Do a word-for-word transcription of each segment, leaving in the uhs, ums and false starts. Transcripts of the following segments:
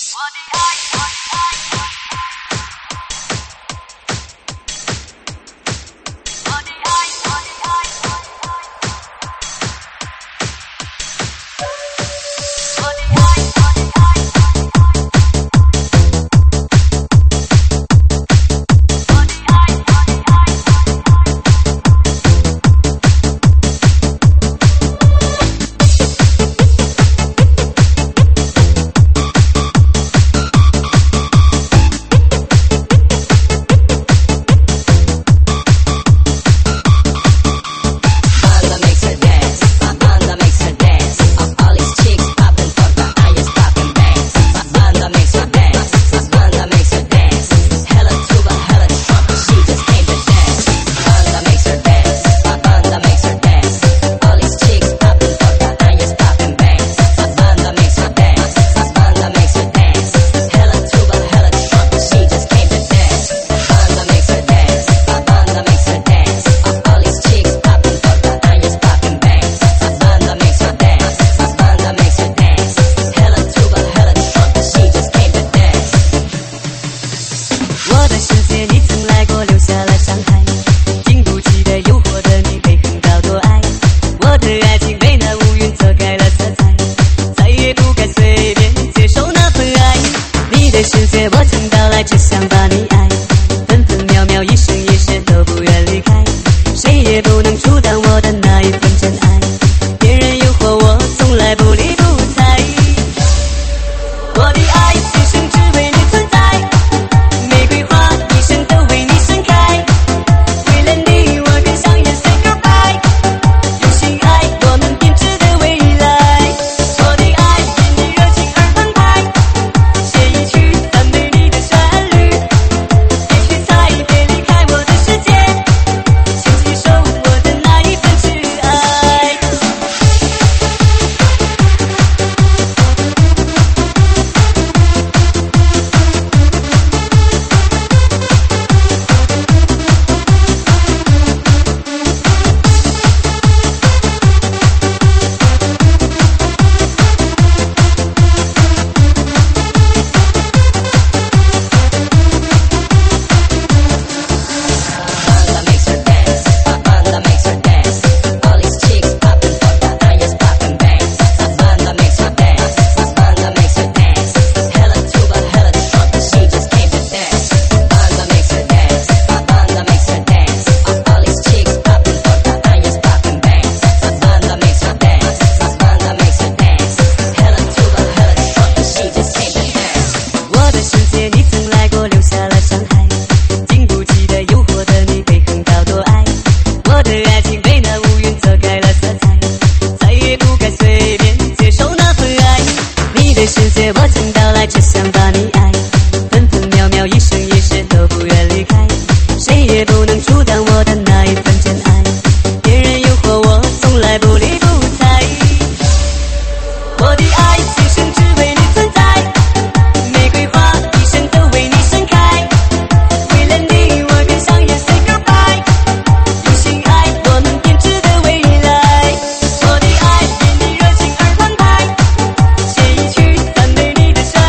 写一曲赞美你的旋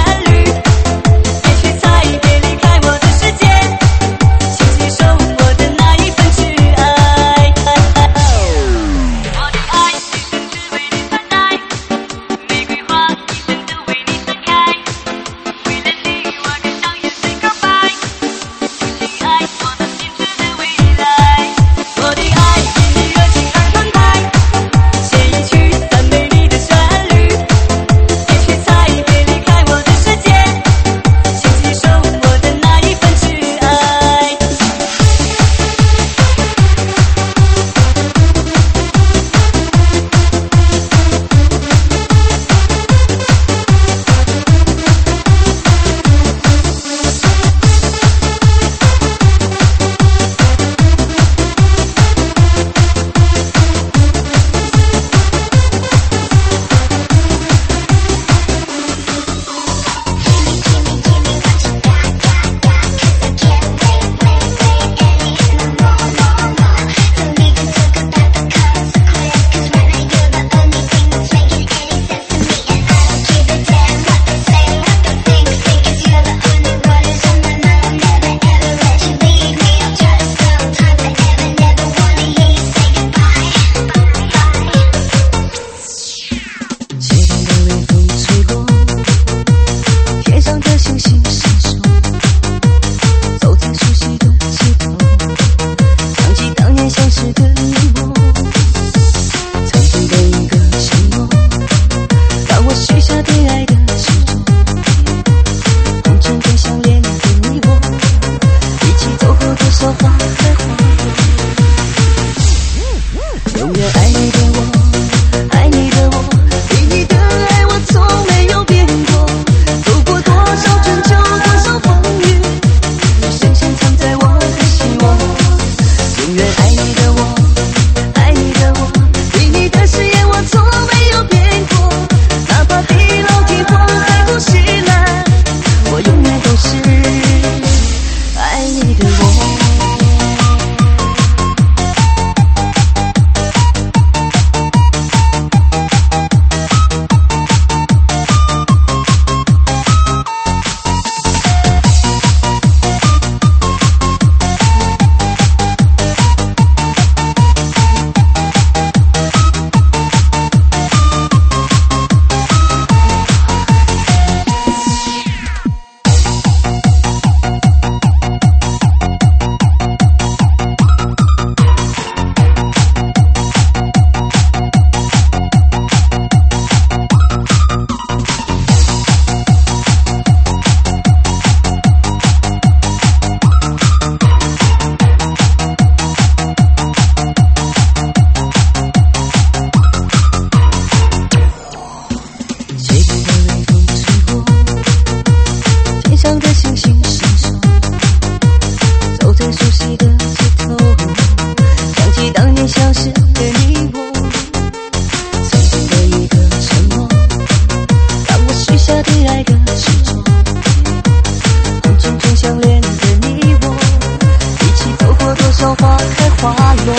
许下对爱的执着，红尘中相恋的你我，一起走过多少花开花落。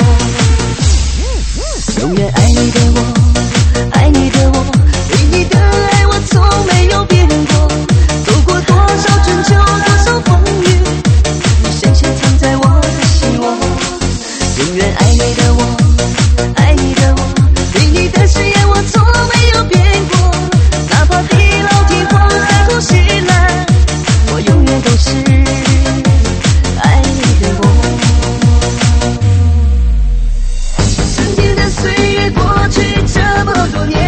永远爱你的我，爱你的我，对你的爱我从没有变过。走过多少春秋，多少风雨，你深深藏在我的心窝。永远爱你的我，爱你的我，对你的誓言我从没有变过。哪怕地老天荒，海枯石烂，我永远都是爱你的我。曾经的岁月过去这么多年，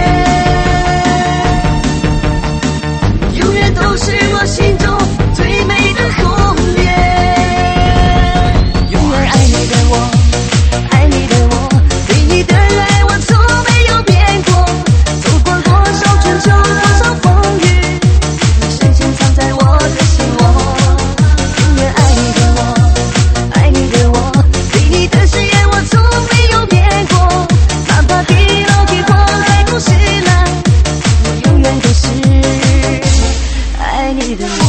永远都是我心中最美的红颜。永远爱你的我，爱你的我，对你的爱我从没有变过。走过多少春秋，多少风雨，你深深藏在我的心窝。永远爱你的我，爱你的我，对你的誓言我从没有变过。哪怕地老天荒，海枯石烂，我永远都是爱你的我。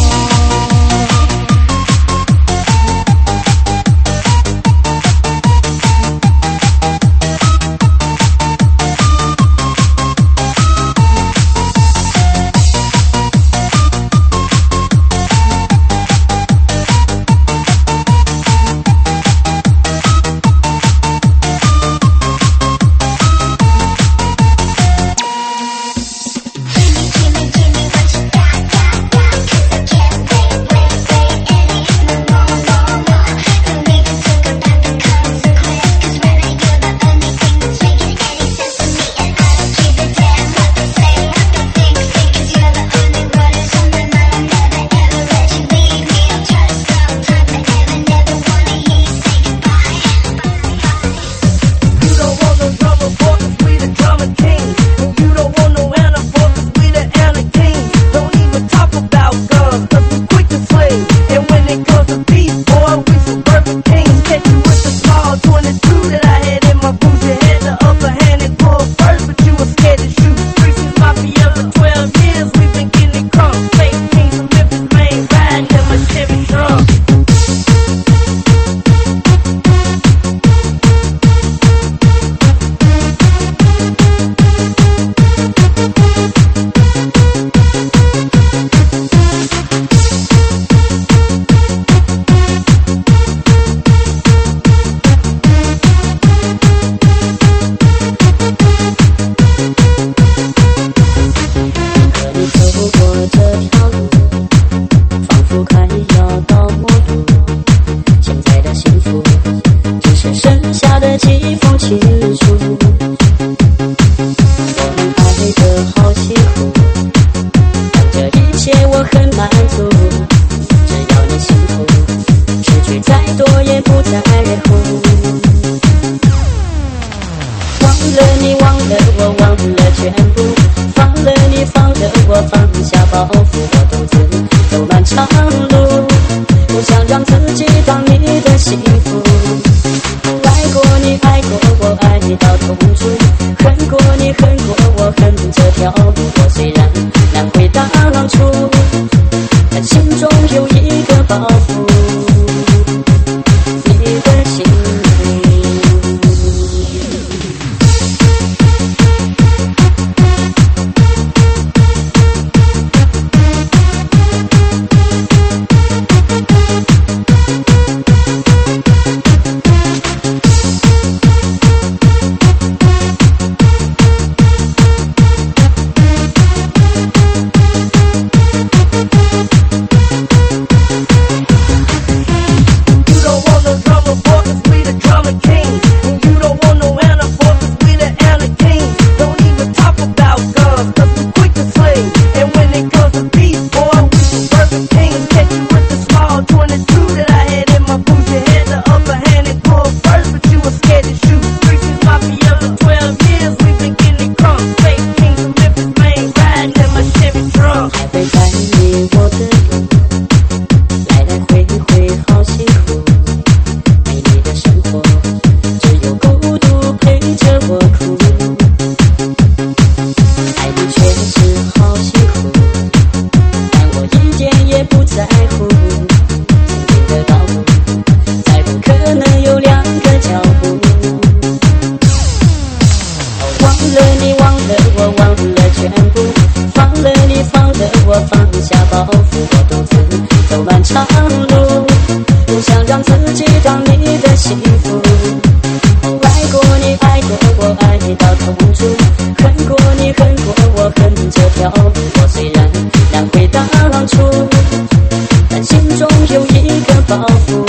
长路，不想让自己当你的幸福。爱过你，爱过我，爱你到痛处；恨过你，恨过我，恨这条路。我虽然难回当初，但心中有一个包袱，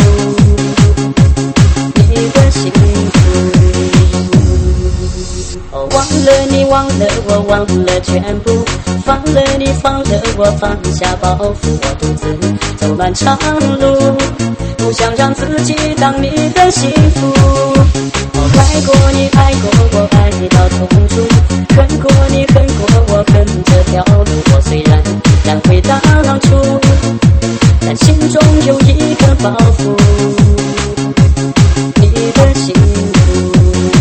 你的幸福。哦，忘了你，忘了我，忘了全部。放了你，放了我，放下包袱，我独自走漫长路，不想让自己当你的幸福。我爱过你，爱过我，爱你到痛处；恨过你，恨过我，恨这条路。我虽然难回当初，但心中有一个包袱，你的幸福。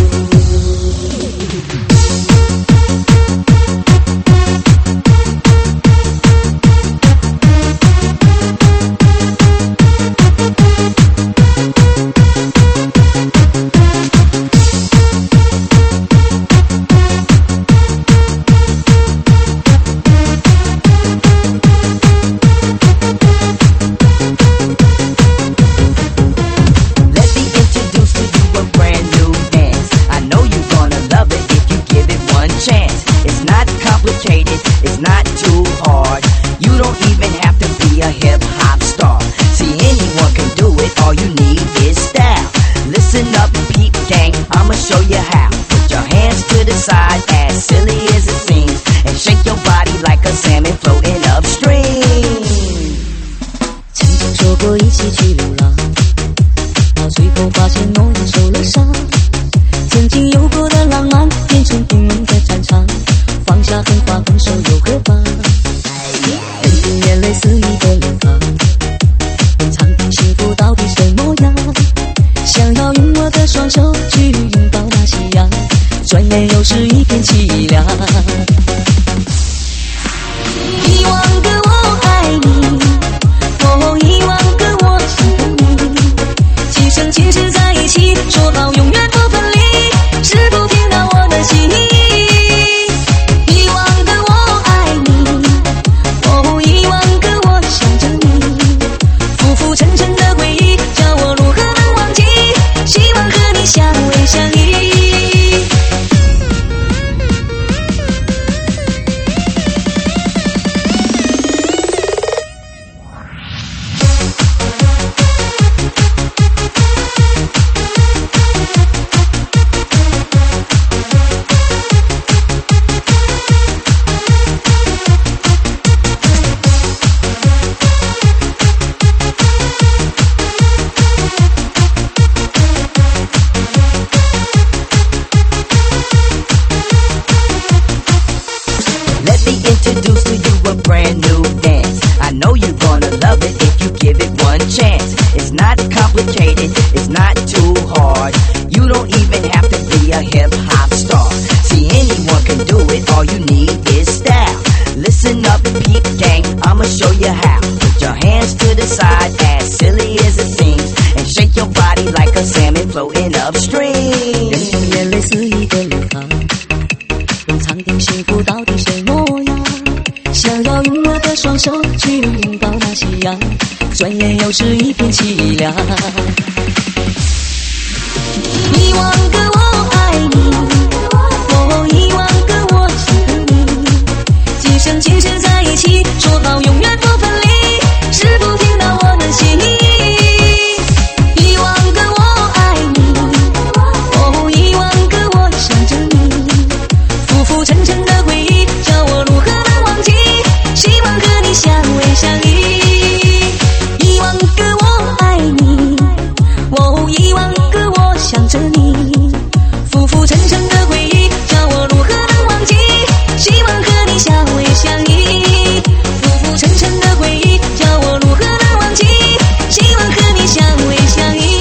转眼又是一片凄凉。一万个我爱你，哦，一万个我想你，今生今世在一起，说好永远不分离，是否听到我的心意？一万个我爱你，哦，一万个我想着你，浮浮沉沉的回忆，叫我如何能忘记？希望和你相偎相依。想着你，浮浮沉沉的回忆，叫我如何能忘记？希望和你相偎相依。浮浮沉沉的回忆，叫我如何能忘记？希望和你相偎相依。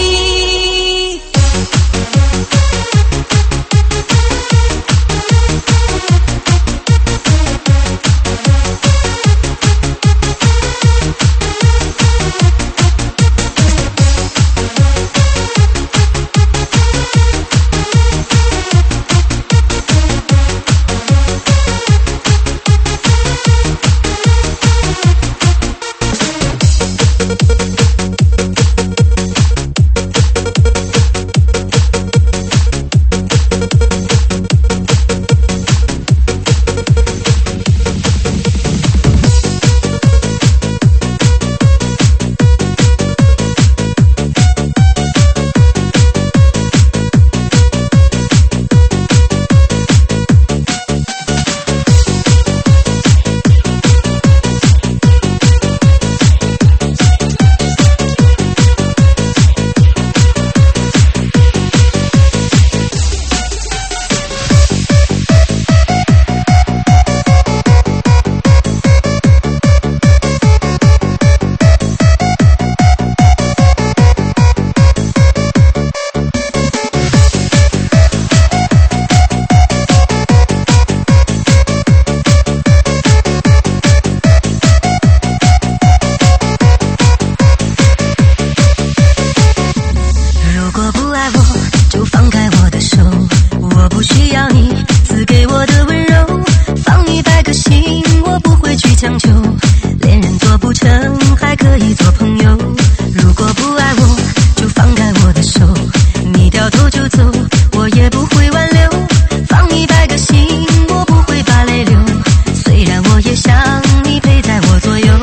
做不成，还可以做朋友。如果不爱我，就放开我的手，你掉头就走，我也不会挽留。放一百个心，我不会把泪流。虽然我也想你陪在我左右。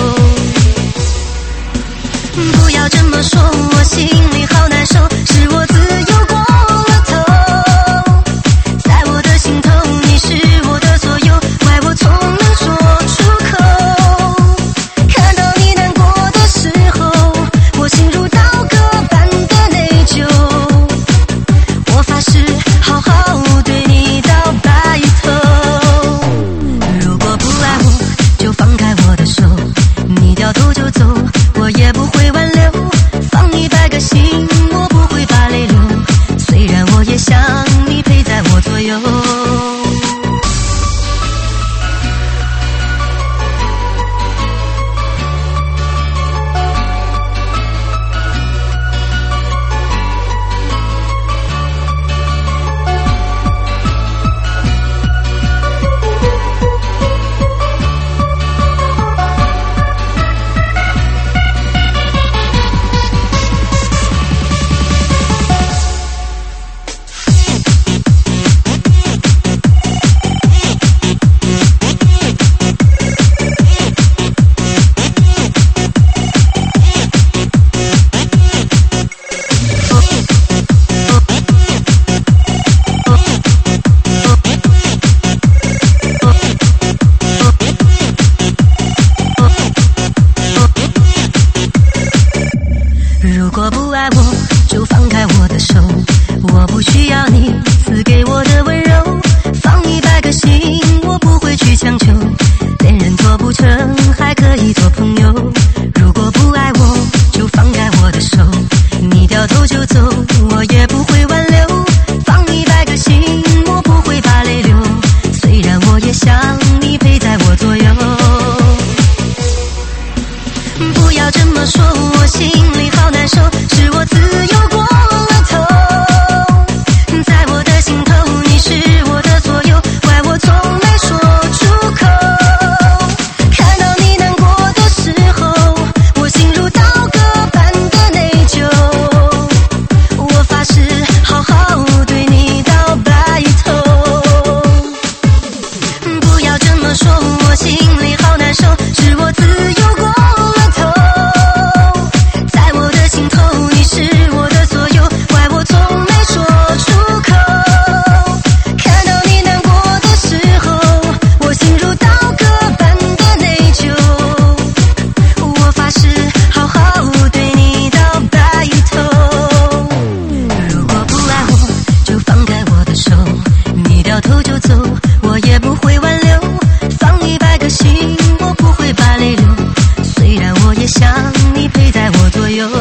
不要这么说，我心里好难受，是我自由过了头。在我的心头，你是我的所有，怪我从没说出口。看到你难过的时候，我心如刀割般的内疚。我发誓好好对你到白头。如果不爱我，就放开我的手，你掉头就走，我也不会挽留。放一百个心，我不会把泪流。虽然我也想你陪在我左右。如果不爱我，就放开我的手，我不需要你赐给我的温柔。放一百个心，我不会去强求，恋人做不成，还可以做朋友。如果不爱我，就放开我的手，你掉头就走，我也不会挽留。放一百个心，我不会把泪流，虽然我也想你陪在我左右。不要这么说，我心里好难受，是我自由过了头。在我的心头，你是我的所有，怪我从没说出口。看到你难过的时候，我心如刀割般的内疚。我发誓好好对你到白头。不要这么说，我心里好难受，是我自由过了头。在我的心头，你是我的所有，怪我从没说出口。看到你难过的时候，我心如刀割般的内疚。我发誓好好对你到白头。如果不爱我，就放开我的手，你掉头就走，我也不会挽留。放一百个心，我不会把泪流，虽然我也想你陪在我左右。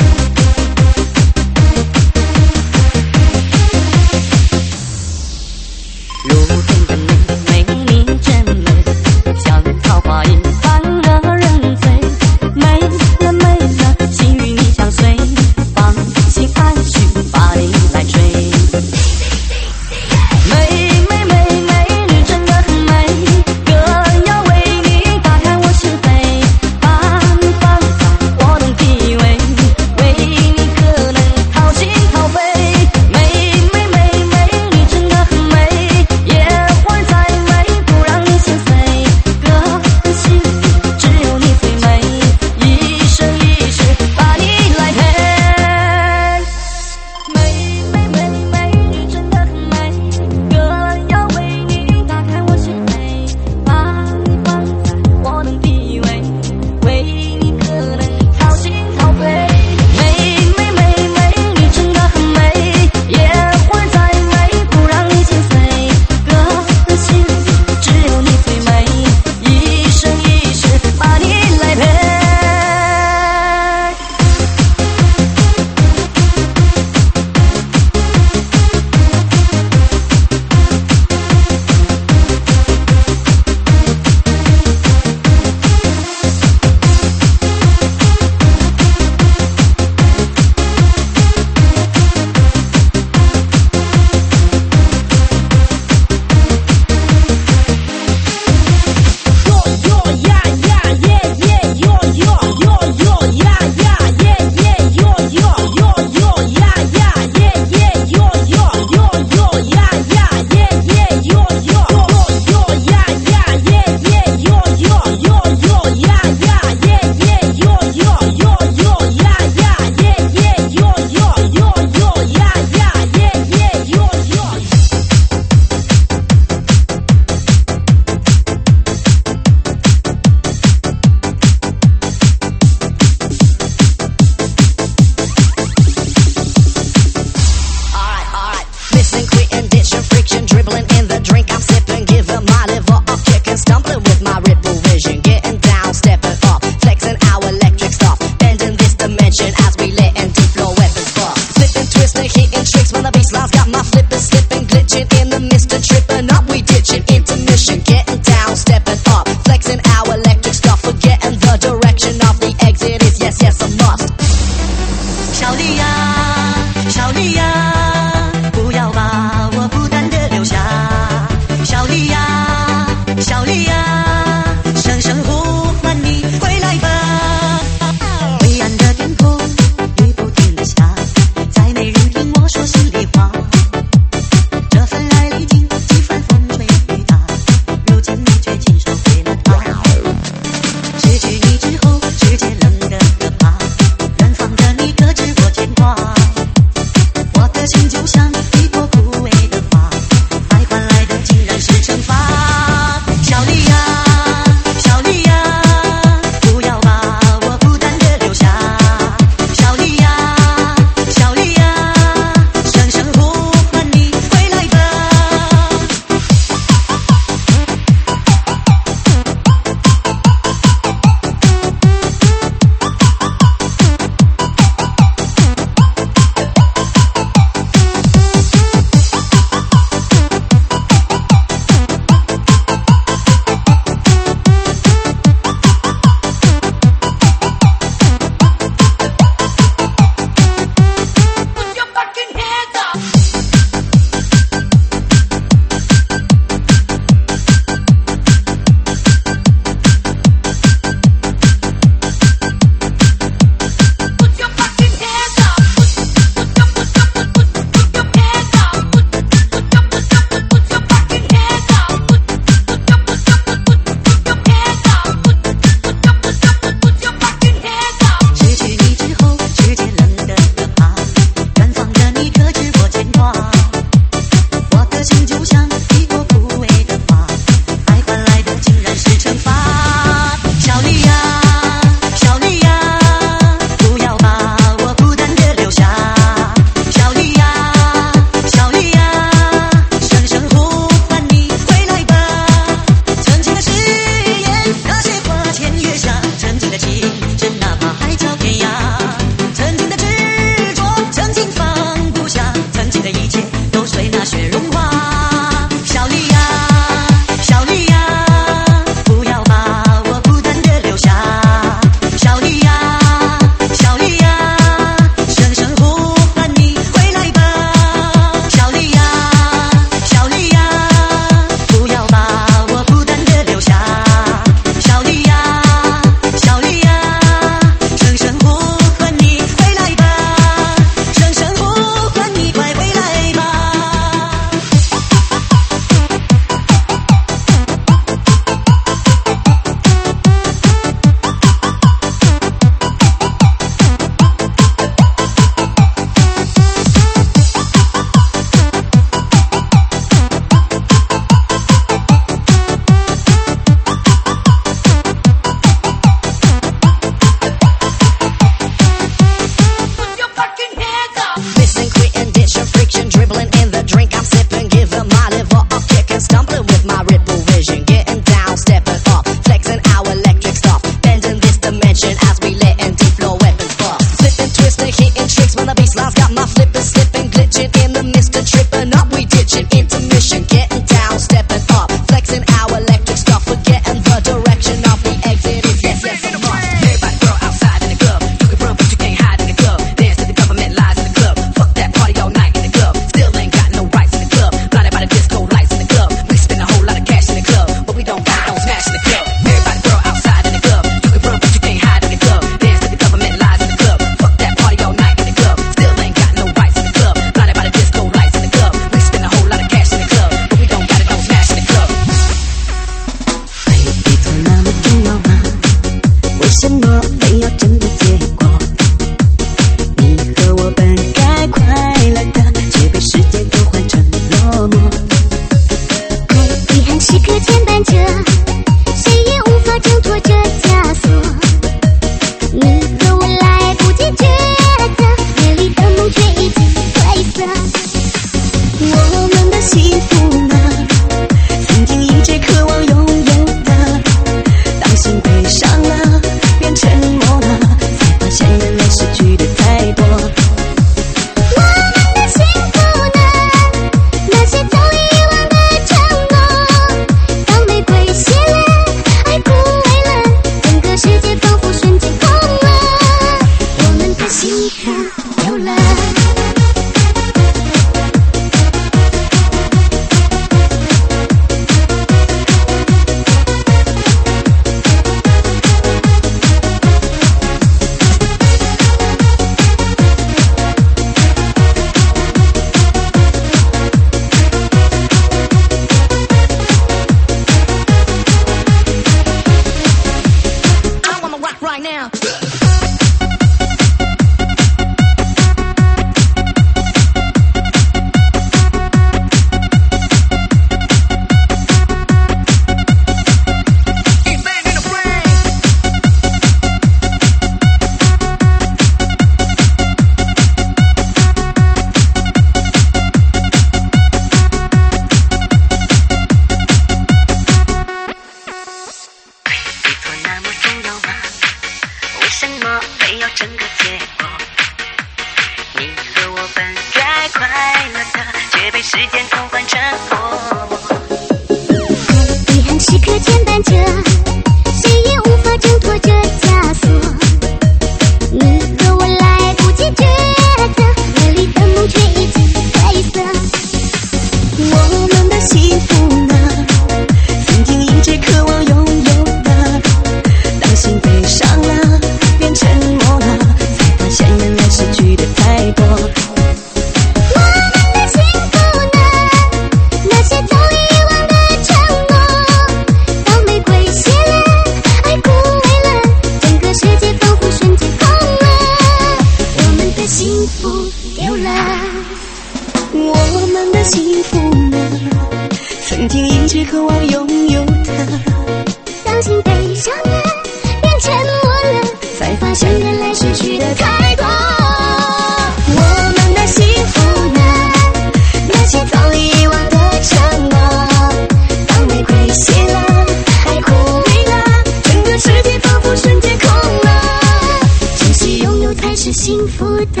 时间冲换成我。 遗憾时刻牵绊着，谁也无法挣脱这枷锁。你和我来不及抉择，夜里的梦却已经褪色。 我们的幸福呢？曾经一直渴望拥有的，当心悲伤了，变沉默了，才发现原来失去的太多。 我们的幸福呢？那些早已遗忘的承诺，当玫瑰谢了，爱枯萎了，整个世界仿佛瞬间空了，我们的幸福丢了。 我们的幸福呢？曾经一直渴望拥有它， 当心悲伤了，变沉默了，才发现原来失去的太多。 我们的幸福呢？那些早已遗忘的承诺，当玫瑰谢了，爱枯萎了，整个世界仿佛瞬间空了。 珍惜拥有才是幸福的。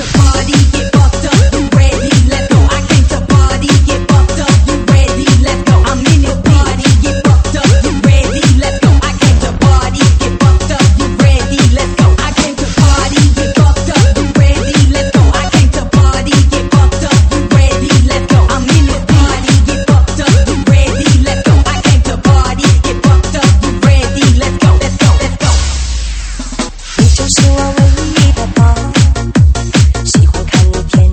就是我唯一的宝，喜欢看你甜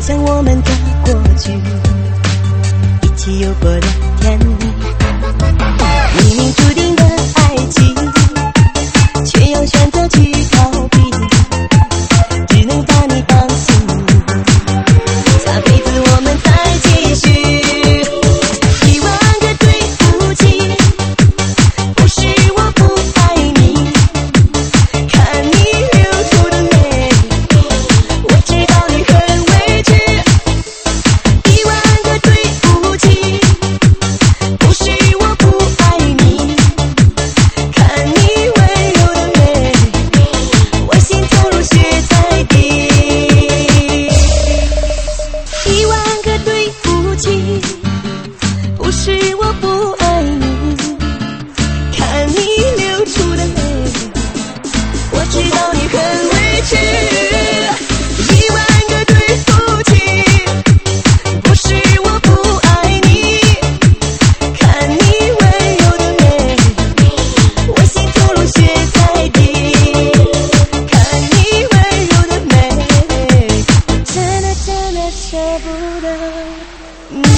想我们的过去，一起有过的甜蜜，明明注定的爱情，却又选择去逃避，只能把你当幸运，下辈子我们再继续。一万个对不起，不是我不爱你，看你流出的泪，我知道你很委屈。一万个对不起，不是我不爱你，看你温柔的泪，我心投入血在地。一万个对不起，不是我不爱你，看你流出的泪，我知道你很委屈。一万个对不起，不是我不爱你，看你温柔的泪，我心投入血在地，看你温柔的美，真的真的舍不得你。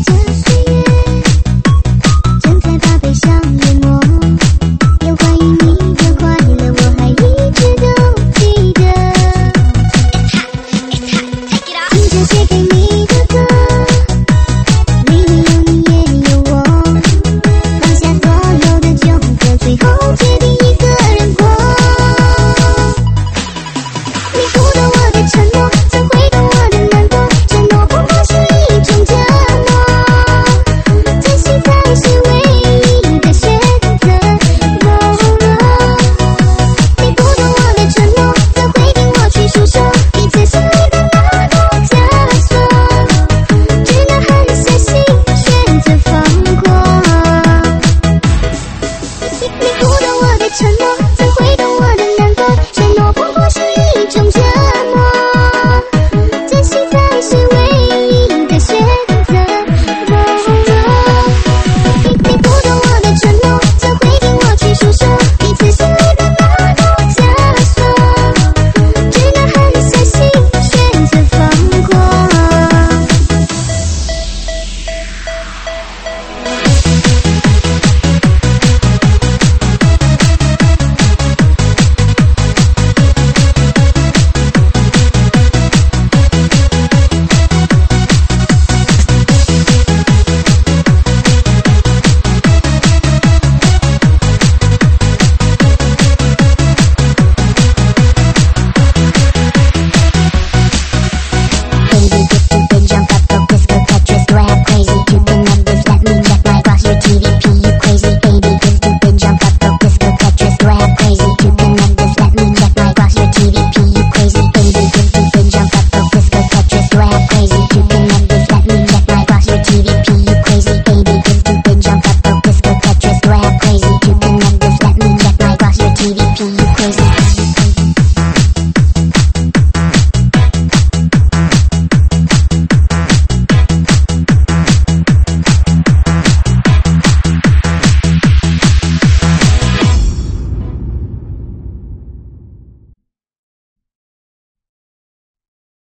正在把悲伤淹没，又怀疑你